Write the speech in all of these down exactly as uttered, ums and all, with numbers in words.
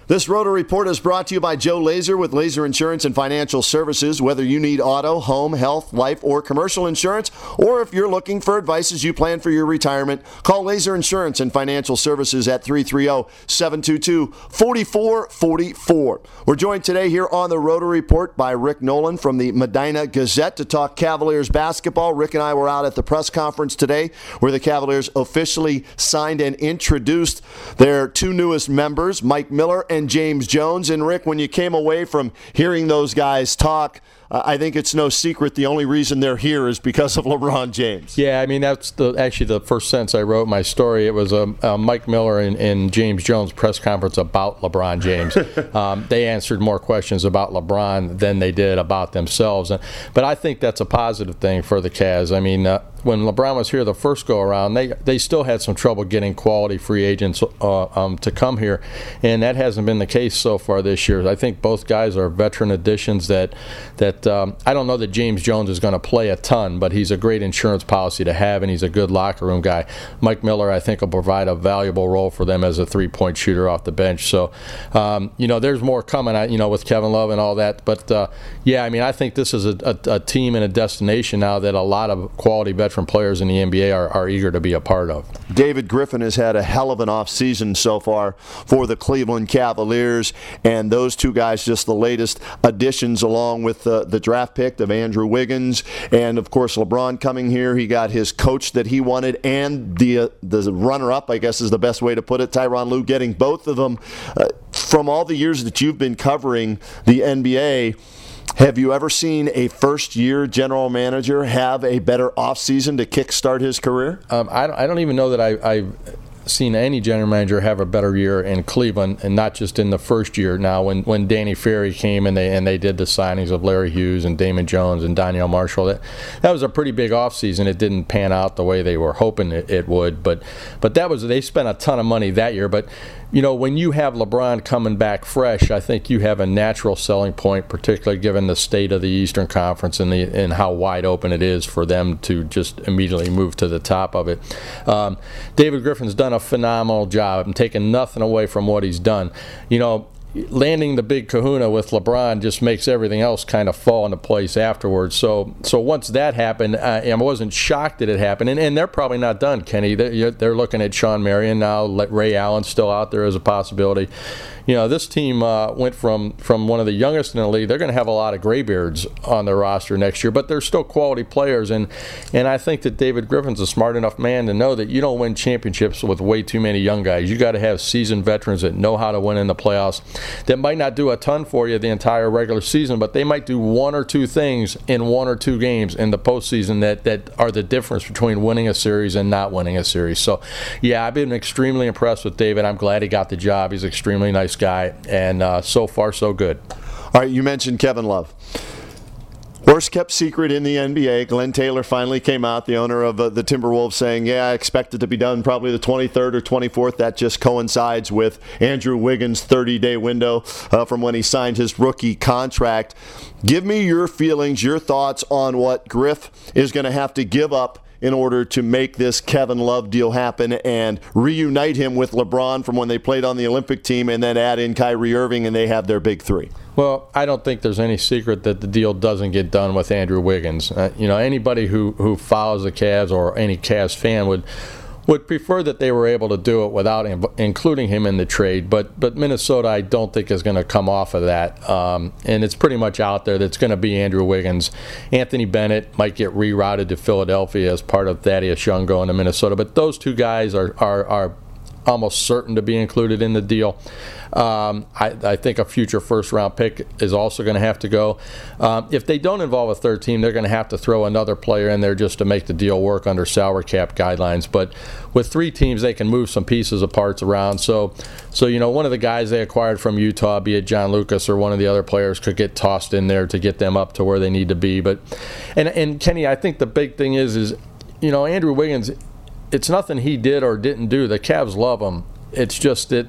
This Roto Report is brought to you by Joe Laser with Laser Insurance and Financial Services. Whether you need auto, home, health, life, or commercial insurance, or if you're looking for advice as you plan for your retirement, call Laser Insurance and Financial Services at three three zero, seven two two, four four four four. We're joined today here on the Roto Report by Rick Nolan from the Medina Gazette to talk Cavaliers basketball. Rick and I were out at the press conference today where the Cavaliers officially signed and introduced their two newest members, Mike Miller and James Jones. And Rick, when you came away from hearing those guys talk, uh, I think it's no secret the only reason they're here is because of LeBron James. Yeah, I mean, that's the actually the first sentence I wrote in my story. It was a, a Mike Miller and, and James Jones press conference about LeBron James. um, they answered more questions about LeBron than they did about themselves. And, but I think that's a positive thing for the Cavs. I mean, uh, when LeBron was here the first go-around, they they still had some trouble getting quality free agents uh, um, to come here, and that hasn't been the case so far this year. I think both guys are veteran additions that, that um, I don't know that James Jones is going to play a ton, but he's a great insurance policy to have, and he's a good locker room guy. Mike Miller, I think, will provide a valuable role for them as a three-point shooter off the bench. So, um, you know, there's more coming, you know, with Kevin Love and all that. But, uh, yeah, I mean, I think this is a, a, a team and a destination now that a lot of quality veterans from players in the N B A are, are eager to be a part of. David Griffin has had a hell of an offseason so far for the Cleveland Cavaliers, and those two guys just the latest additions along with uh, the draft pick of Andrew Wiggins, and of course LeBron coming here. He got his coach that he wanted and the uh, the runner-up, I guess is the best way to put it, Tyronn Lue, getting both of them. Uh, from all the years that you've been covering the N B A, have you ever seen a first-year general manager have a better offseason to kickstart his career? Um, I, don't, I don't even know that I, I've seen any general manager have a better year in Cleveland, and not just in the first year. Now, when, when Danny Ferry came and they and they did the signings of Larry Hughes and Damon Jones and Donnell Marshall, that that was a pretty big offseason. It didn't pan out the way they were hoping it, it would, but but that was they spent a ton of money that year. But you know, when you have LeBron coming back fresh, I think you have a natural selling point, particularly given the state of the Eastern Conference and the and how wide open it is for them to just immediately move to the top of it. Um, David Griffin's done a phenomenal job. I'm taking nothing away from what he's done. You know, landing the big kahuna with LeBron just makes everything else kind of fall into place afterwards. So so once that happened, I, I wasn't shocked that it happened. And, and they're probably not done, Kenny. They're, they're looking at Sean Marion now. Ray Allen's still out there as a possibility. You know, this team uh, went from, from one of the youngest in the league. They're going to have a lot of graybeards on their roster next year, but they're still quality players. And, and I think that David Griffin's a smart enough man to know that you don't win championships with way too many young guys. You got to have seasoned veterans that know how to win in the playoffs, that might not do a ton for you the entire regular season, but they might do one or two things in one or two games in the postseason that, that are the difference between winning a series and not winning a series. So, yeah, I've been extremely impressed with David. I'm glad he got the job. He's an extremely nice guy, and uh, so far so good. All right, you mentioned Kevin Love. Worst kept secret in the N B A. Glenn Taylor finally came out, the owner of uh, the Timberwolves, saying, yeah, I expect it to be done probably the twenty-third or twenty-fourth. That just coincides with Andrew Wiggins' thirty-day window uh, from when he signed his rookie contract. Give me your feelings, your thoughts on what Griff is going to have to give up in order to make this Kevin Love deal happen and reunite him with LeBron from when they played on the Olympic team, and then add in Kyrie Irving and they have their big three. Well, I don't think there's any secret that the deal doesn't get done with Andrew Wiggins. Uh, you know, anybody who, who follows the Cavs or any Cavs fan would would prefer that they were able to do it without inv- including him in the trade. But but Minnesota, I don't think is going to come off of that. Um, and it's pretty much out there that it's going to be Andrew Wiggins. Anthony Bennett might get rerouted to Philadelphia as part of Thaddeus Young going to Minnesota. But those two guys are are, are almost certain to be included in the deal. Um, I, I think a future first-round pick is also going to have to go. Um, if they don't involve a third team, they're going to have to throw another player in there just to make the deal work under salary cap guidelines. But with three teams, they can move some pieces of parts around. So, so you know, one of the guys they acquired from Utah, be it John Lucas or one of the other players, could get tossed in there to get them up to where they need to be. But, and and Kenny, I think the big thing is, is you know, Andrew Wiggins, it's nothing he did or didn't do. The Cavs love him. It's just that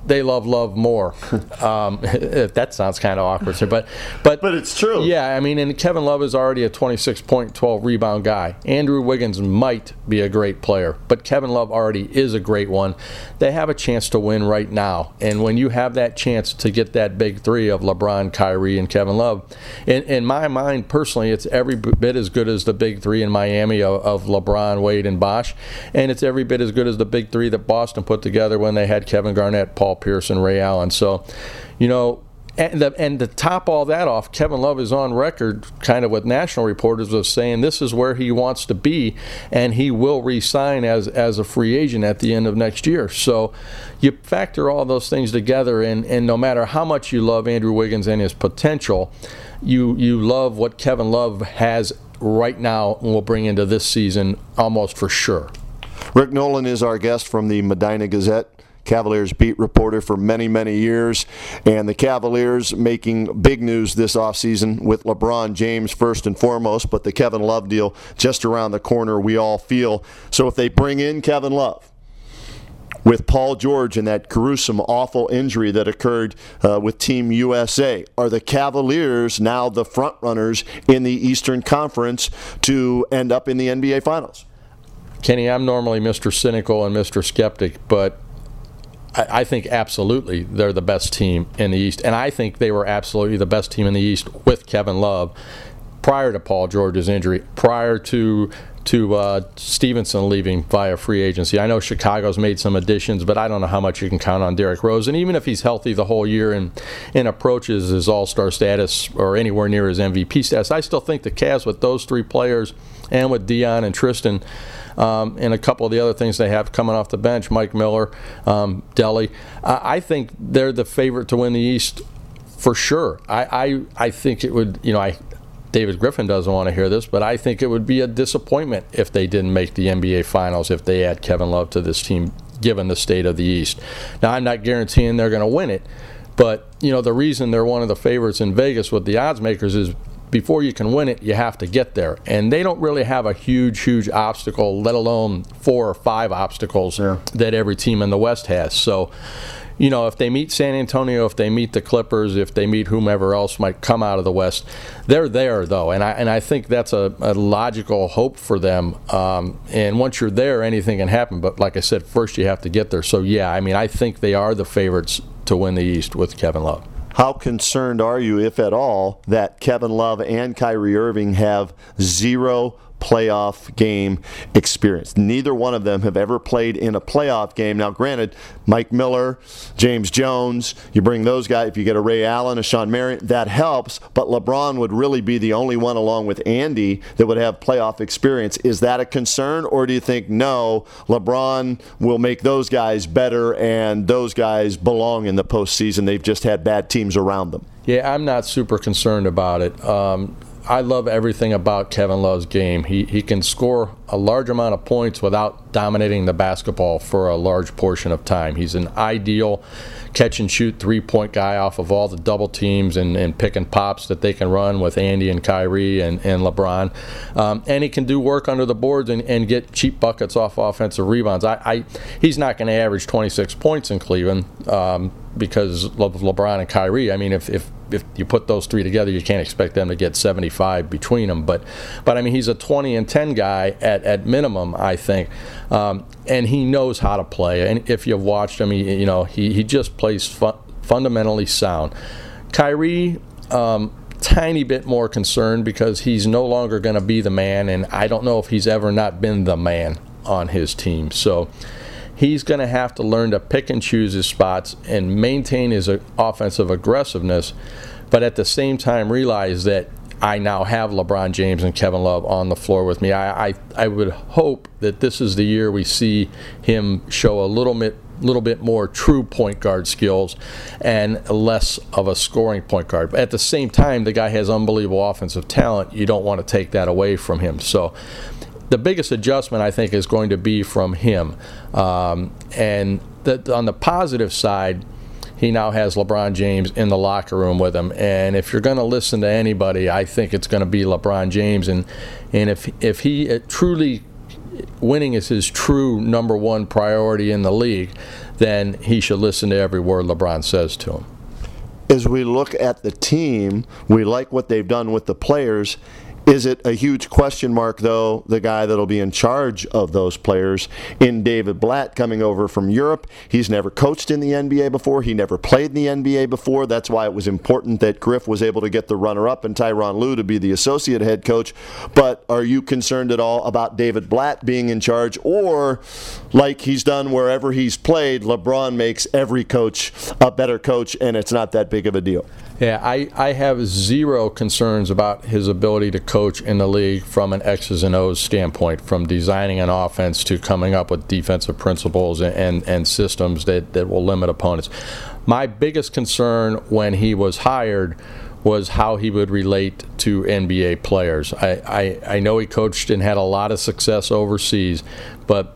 they love love more. Um, that sounds kind of awkward, sir, but but but it's true. Yeah, I mean, and Kevin Love is already a twenty-six point, twelve rebound guy. Andrew Wiggins might be a great player, but Kevin Love already is a great one. They have a chance to win right now, and when you have that chance to get that big three of LeBron, Kyrie, and Kevin Love, in, in my mind personally, it's every bit as good as the big three in Miami of, of LeBron, Wade, and Bosh, and it's every bit as good as the big three that Boston put together when they had Kevin Garnett, Paul Pierce, and Ray Allen. So, you know, and, the, and to top all that off, Kevin Love is on record kind of with national reporters of saying this is where he wants to be, and he will re-sign as, as a free agent at the end of next year. So you factor all those things together, and, and no matter how much you love Andrew Wiggins and his potential, you, you love what Kevin Love has right now and will bring into this season almost for sure. Rick Nolan is our guest from the Medina Gazette, Cavaliers beat reporter for many, many years. And the Cavaliers making big news this offseason with LeBron James first and foremost, but the Kevin Love deal just around the corner, we all feel. So if they bring in Kevin Love, with Paul George and that gruesome, awful injury that occurred uh, with Team U S A, are the Cavaliers now the front runners in the Eastern Conference to end up in the N B A Finals? Kenny, I'm normally Mister Cynical and Mister Skeptic, but I, I think absolutely they're the best team in the East. And I think they were absolutely the best team in the East with Kevin Love prior to Paul George's injury, prior to to uh, Stevenson leaving via free agency. I know Chicago's made some additions, but I don't know how much you can count on Derrick Rose. And even if he's healthy the whole year and, and approaches his all-star status or anywhere near his M V P status, I still think the Cavs with those three players and with Dion and Tristan um, and a couple of the other things they have coming off the bench, Mike Miller, um, Delly, I, I think they're the favorite to win the East for sure. I, I, I think it would, you know, I David Griffin doesn't want to hear this, but I think it would be a disappointment if they didn't make the N B A Finals if they add Kevin Love to this team, given the state of the East. Now, I'm not guaranteeing they're going to win it, but you know the reason they're one of the favorites in Vegas with the odds makers is before you can win it, you have to get there. And they don't really have a huge, huge obstacle, let alone four or five obstacles yeah. that every team in the West has. So, you know, if they meet San Antonio, if they meet the Clippers, if they meet whomever else might come out of the West, they're there, though. And I and I think that's a, a logical hope for them. Um, and once you're there, anything can happen. But like I said, first you have to get there. So, yeah, I mean, I think they are the favorites to win the East with Kevin Love. How concerned are you, if at all, that Kevin Love and Kyrie Irving have zero playoff game experience? Neither one of them have ever played in a playoff game. Now, granted, Mike Miller, James Jones, you bring those guys, if you get a Ray Allen, a Sean Marion, that helps, but LeBron would really be the only one along with Andy that would have playoff experience. Is that a concern, or do you think, no, LeBron will make those guys better and those guys belong in the postseason? They've just had bad teams around them. Yeah, I'm not super concerned about it. Um, I love everything about Kevin Love's game. He he can score a large amount of points without dominating the basketball for a large portion of time. He's an ideal catch-and-shoot three-point guy off of all the double teams and, and pick and pops that they can run with Andy and Kyrie and, and LeBron. Um, and he can do work under the boards and, and get cheap buckets off offensive rebounds. I, I He's not going to average twenty-six points in Cleveland um, because of LeBron and Kyrie. I mean, if, if if you put those three together, you can't expect them to get seventy-five between them. But, but I mean, he's a twenty and ten guy at, at minimum, I think, um, and he knows how to play. And if you've watched him, he, you know, he, he just plays fu- fundamentally sound. Kyrie, um, tiny bit more concerned because he's no longer going to be the man, and I don't know if he's ever not been the man on his team. So he's going to have to learn to pick and choose his spots and maintain his offensive aggressiveness, but at the same time realize that I now have LeBron James and Kevin Love on the floor with me. I, I, I would hope that this is the year we see him show a little bit little bit more true point guard skills and less of a scoring point guard. But at the same time, the guy has unbelievable offensive talent. You don't want to take that away from him. So the biggest adjustment, I think, is going to be from him. Um, and the, on the positive side, he now has LeBron James in the locker room with him. And if you're going to listen to anybody, I think it's going to be LeBron James. And and if if he truly winning is his true number one priority in the league, then he should listen to every word LeBron says to him. As we look at the team, we like what they've done with the players. Is it a huge question mark, though, the guy that'll be in charge of those players in David Blatt coming over from Europe? He's never coached in the N B A before. He never played in the N B A before. That's why it was important that Griff was able to get the runner-up and Tyronn Lue to be the associate head coach. But are you concerned at all about David Blatt being in charge? Or, like he's done wherever he's played, LeBron makes every coach a better coach, and it's not that big of a deal? Yeah, I, I have zero concerns about his ability to coach in the league from an X's and O's standpoint, from designing an offense to coming up with defensive principles and, and, and systems that, that will limit opponents. My biggest concern when he was hired was how he would relate to N B A players. I, I, I know he coached and had a lot of success overseas, but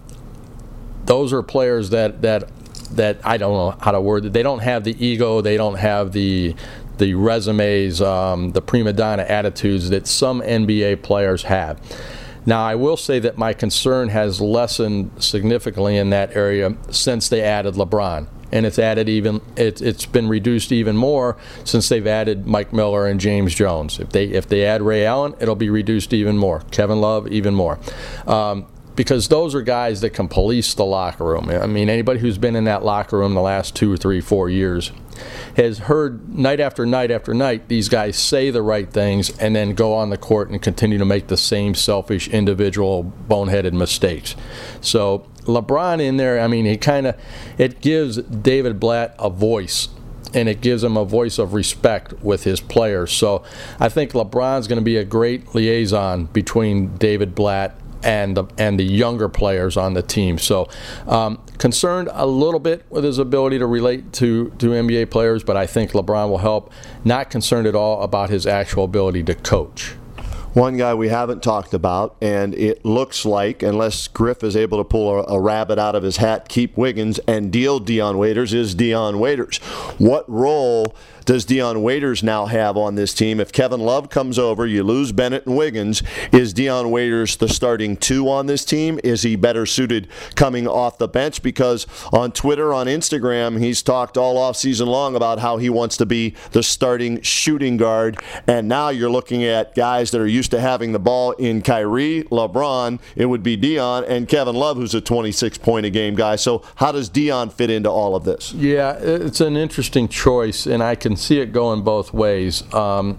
those are players that, that, that I don't know how to word it. They don't have the ego, they don't have the the resumes, um, the prima donna attitudes that some N B A players have. Now, I will say that my concern has lessened significantly in that area since they added LeBron, and it's added even it, it's been reduced even more since they've added Mike Miller and James Jones. If they if they add Ray Allen, it'll be reduced even more. Kevin Love, even more. Um, Because those are guys that can police the locker room. I mean, anybody who's been in that locker room the last two or three, four years has heard night after night after night these guys say the right things and then go on the court and continue to make the same selfish, individual, boneheaded mistakes. So LeBron in there, I mean, he kind of, it gives David Blatt a voice, and it gives him a voice of respect with his players. So I think LeBron's going to be a great liaison between David Blatt and the, and the younger players on the team. So um, concerned a little bit with his ability to relate to, to N B A players, but I think LeBron will help. Not concerned at all about his actual ability to coach. One guy we haven't talked about, and it looks like, unless Griff is able to pull a, a rabbit out of his hat, keep Wiggins and deal Dion Waiters, is Dion Waiters. What role does Dion Waiters now have on this team? If Kevin Love comes over, you lose Bennett and Wiggins. Is Dion Waiters the starting two on this team? Is he better suited coming off the bench? Because on Twitter, on Instagram, he's talked all off season long about how he wants to be the starting shooting guard. And now you're looking at guys that are used to having the ball in Kyrie, LeBron, it would be Dion, and Kevin Love, who's a twenty-six point a game guy. So how does Dion fit into all of this? Yeah, it's an interesting choice, and I can see it going both ways. Um,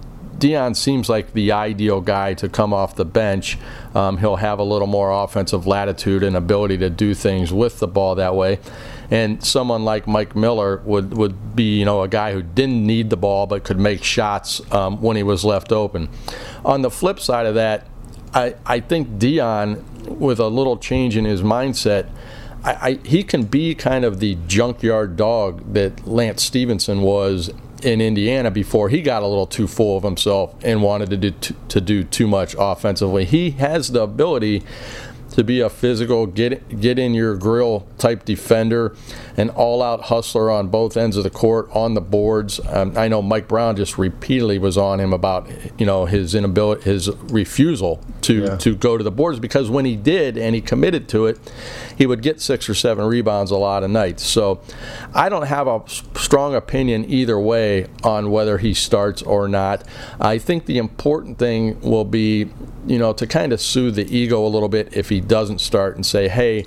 Dion seems like the ideal guy to come off the bench. Um, he'll have a little more offensive latitude and ability to do things with the ball that way. And someone like Mike Miller would, would be, you know, a guy who didn't need the ball but could make shots um, when he was left open. On the flip side of that, I, I think Dion, with a little change in his mindset, I, I, he can be kind of the junkyard dog that Lance Stevenson was in Indiana before he got a little too full of himself and wanted to do, to, to do too much offensively. He has the ability to be a physical, get get in your grill type defender, an all-out hustler on both ends of the court, on the boards. Um, I know Mike Brown just repeatedly was on him about, you know, his inability, his refusal to yeah. to go to the boards, because when he did and he committed to it, he would get six or seven rebounds a lot of nights. So I don't have a strong opinion either way on whether he starts or not. I think the important thing will be, you know, to kind of soothe the ego a little bit if he doesn't start and say, hey,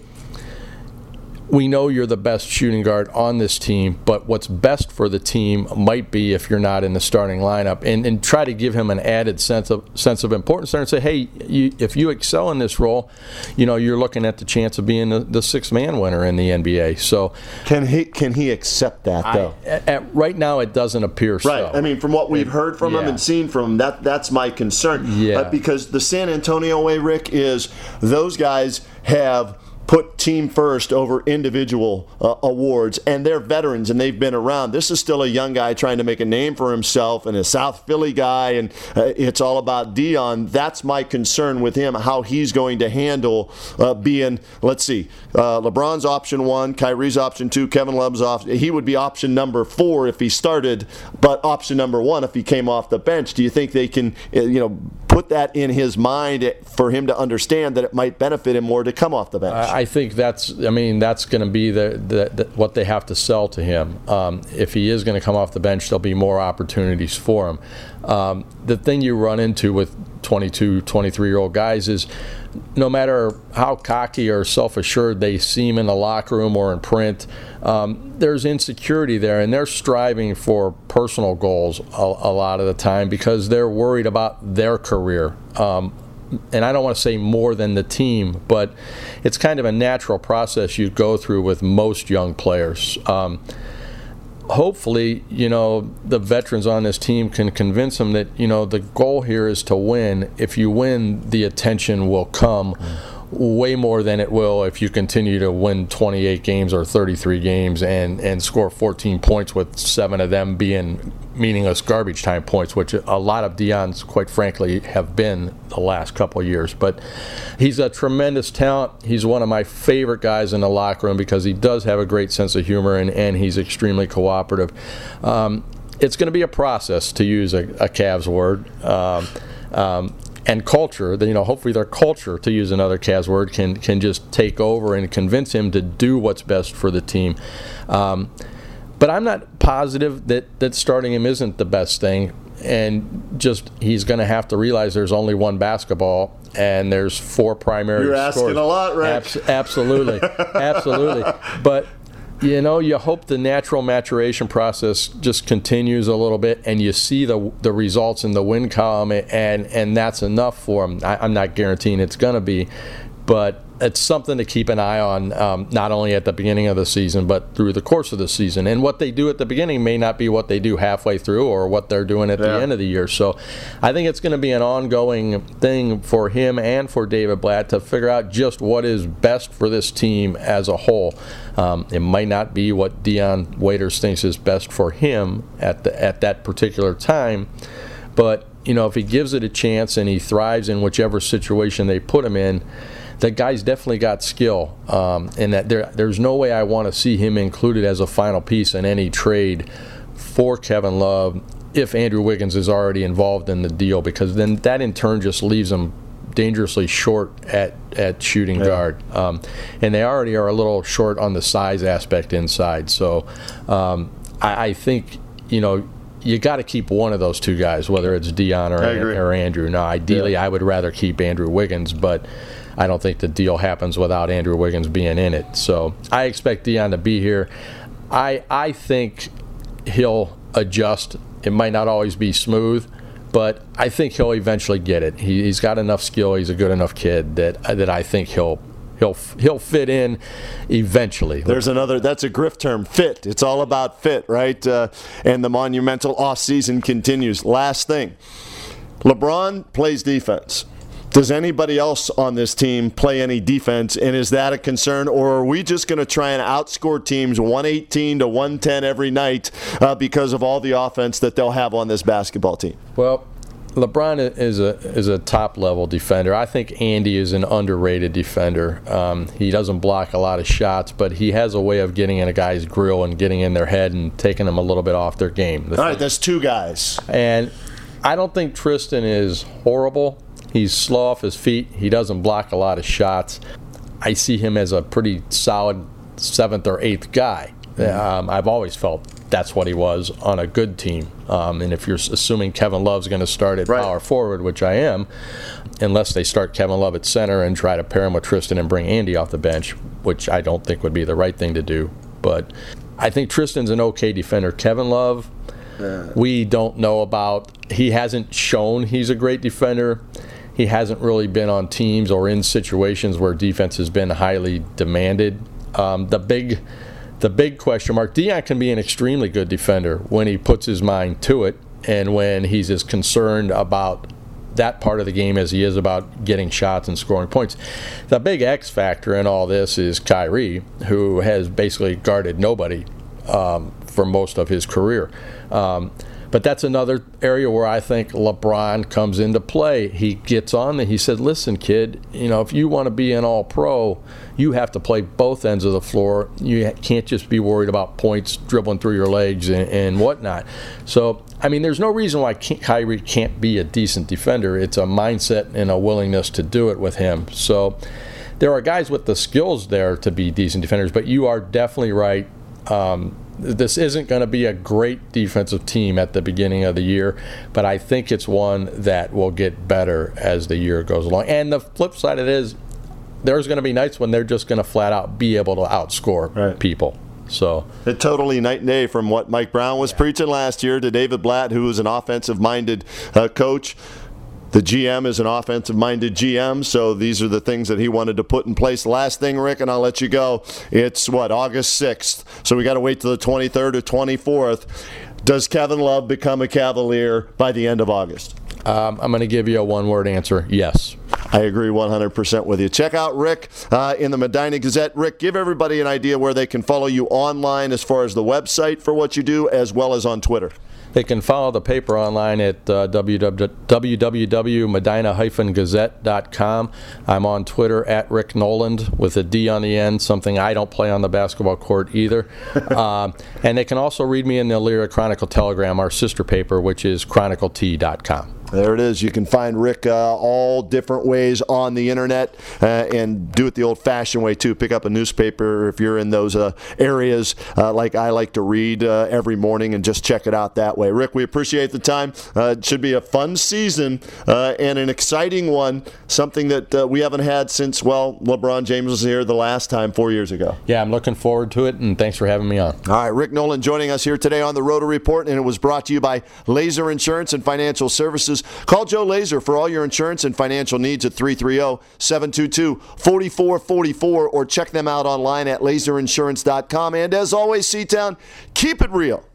we know you're the best shooting guard on this team, but what's best for the team might be if you're not in the starting lineup, and, and try to give him an added sense of sense of importance there and say, hey, you, if you excel in this role, you know, you're looking at the chance of being the, the sixth-man winner in the N B A. So can he can he accept that, though? I, at, at, right now, it doesn't appear so. Right. I mean, from what we've heard from yeah. him and seen from him, that that's my concern. Yeah. Uh, because the San Antonio way, Rick, is those guys have put team first over individual uh, awards, and they're veterans and they've been around. This is still a young guy trying to make a name for himself, and a South Philly guy, and uh, it's all about Dion. That's my concern with him, how he's going to handle uh, being, let's see, uh, LeBron's option one, Kyrie's option two, Kevin Love's option. He would be option number four if he started, but option number one if he came off the bench. Do you think they can, uh, you know, put that in his mind for him to understand that it might benefit him more to come off the bench? I think that's, I mean, that's going to be the, the, the what they have to sell to him. Um, if he is going to come off the bench, there'll be more opportunities for him. Um, the thing you run into with twenty-two, twenty-three-year-old guys is no matter how cocky or self-assured they seem in the locker room or in print, um, there's insecurity there, and they're striving for personal goals a, a lot of the time because they're worried about their career. Um, and I don't want to say more than the team, but it's kind of a natural process you go through with most young players. Um, hopefully, you know, the veterans on this team can convince them that, you know, the goal here is to win. If you win, the attention will come way more than it will if you continue to win twenty-eight games or thirty-three games and, and score fourteen points with seven of them being meaningless garbage time points, which a lot of Deion's, quite frankly, have been the last couple of years. But he's a tremendous talent. He's one of my favorite guys in the locker room because he does have a great sense of humor, and, and he's extremely cooperative. Um, it's going to be a process, to use a, a Cavs word. Um, um, And culture, you know, hopefully their culture, to use another Cavs word, can can just take over and convince him to do what's best for the team. Um, but I'm not positive that, that starting him isn't the best thing. And just he's going to have to realize there's only one basketball and there's four primary You're asking scores. a lot, Rick. Abs- absolutely. Absolutely. But you know, you hope the natural maturation process just continues a little bit, and you see the the results in the win column, and and that's enough for them. I, I'm not guaranteeing it's going to be, but it's something to keep an eye on, um, not only at the beginning of the season, but through the course of the season. And what they do at the beginning may not be what they do halfway through or what they're doing at yeah. the end of the year. So I think it's going to be an ongoing thing for him and for David Blatt to figure out just what is best for this team as a whole. Um, it might not be what Dion Waiters thinks is best for him at the, at that particular time, but you know, if he gives it a chance and he thrives in whichever situation they put him in, the guy's definitely got skill, um, and that there, there's no way I want to see him included as a final piece in any trade for Kevin Love if Andrew Wiggins is already involved in the deal, because then that in turn just leaves him dangerously short at, at shooting yeah. guard. Um, and they already are a little short on the size aspect inside. So um, I, I think, you know, you got to keep one of those two guys, whether it's Dion or, or Andrew. Now, ideally, yeah. I would rather keep Andrew Wiggins, but I don't think the deal happens without Andrew Wiggins being in it. So I expect Dion to be here. I I think he'll adjust. It might not always be smooth, but I think he'll eventually get it. He, he's got enough skill. He's a good enough kid that that I think he'll he'll he'll fit in eventually. There's another, that's a Griff term, fit. It's all about fit, right? Uh, and the monumental offseason continues. Last thing, LeBron plays defense. Does anybody else on this team play any defense, and is that a concern, or are we just going to try and outscore teams one eighteen to one ten every night uh, because of all the offense that they'll have on this basketball team? Well, LeBron is a is a top-level defender. I think Andy is an underrated defender. Um, he doesn't block a lot of shots, but he has a way of getting in a guy's grill and getting in their head and taking them a little bit off their game. All right, that's two guys. And I don't think Tristan is horrible. He's slow off his feet. He doesn't block a lot of shots. I see him as a pretty solid seventh or eighth guy. Um, I've always felt that's what he was on a good team. Um, and if you're assuming Kevin Love's going to start at right. power forward, which I am, unless they start Kevin Love at center and try to pair him with Tristan and bring Andy off the bench, which I don't think would be the right thing to do. But I think Tristan's an okay defender. Kevin Love, uh. we don't know about. He hasn't shown he's a great defender. He hasn't really been on teams or in situations where defense has been highly demanded. Um, the big the big question mark, Dion can be an extremely good defender when he puts his mind to it and when he's as concerned about that part of the game as he is about getting shots and scoring points. The big X factor in all this is Kyrie, who has basically guarded nobody um, for most of his career. Um, But that's another area where I think LeBron comes into play. He gets on there. He said, listen, kid, you know, if you want to be an all-pro, you have to play both ends of the floor. You can't just be worried about points dribbling through your legs and, and whatnot. So, I mean, there's no reason why Kyrie can't be a decent defender. It's a mindset and a willingness to do it with him. So there are guys with the skills there to be decent defenders, but you are definitely right. Um, this isn't going to be a great defensive team at the beginning of the year, but I think it's one that will get better as the year goes along. And the flip side of it is, there's going to be nights when they're just going to flat out be able to outscore right. people. So it totally night and day from what Mike Brown was yeah. preaching last year to David Blatt, who is an offensive-minded uh, coach. The G M is an offensive-minded G M, so these are the things that he wanted to put in place. Last thing, Rick, and I'll let you go. It's, what, August sixth, so we got to wait till the twenty-third or twenty-fourth. Does Kevin Love become a Cavalier by the end of August? Um, I'm going to give you a one-word answer, yes. I agree one hundred percent with you. Check out Rick uh, in the Medina Gazette. Rick, give everybody an idea where they can follow you online as far as the website for what you do, as well as on Twitter. They can follow the paper online at uh, w w w dot medina dash gazette dot com. I'm on Twitter at Rick Noland with a D on the end, something I don't play on the basketball court either. um, and they can also read me in the Elyria Chronicle Telegram, our sister paper, which is chronicle t dot com. There it is. You can find Rick uh, all different ways on the internet uh, and do it the old-fashioned way, too. Pick up a newspaper if you're in those uh, areas uh, like I like to read uh, every morning, and just check it out that way. Rick, we appreciate the time. Uh, it should be a fun season uh, and an exciting one, something that uh, we haven't had since, well, LeBron James was here the last time four years ago. Yeah, I'm looking forward to it, and thanks for having me on. All right, Rick Noland joining us here today on the Roto Report, and it was brought to you by Laser Insurance and Financial Services. Call Joe Laser for all your insurance and financial needs at three three zero, seven two two, four four four four or check them out online at laser insurance dot com. And as always, C-Town, keep it real.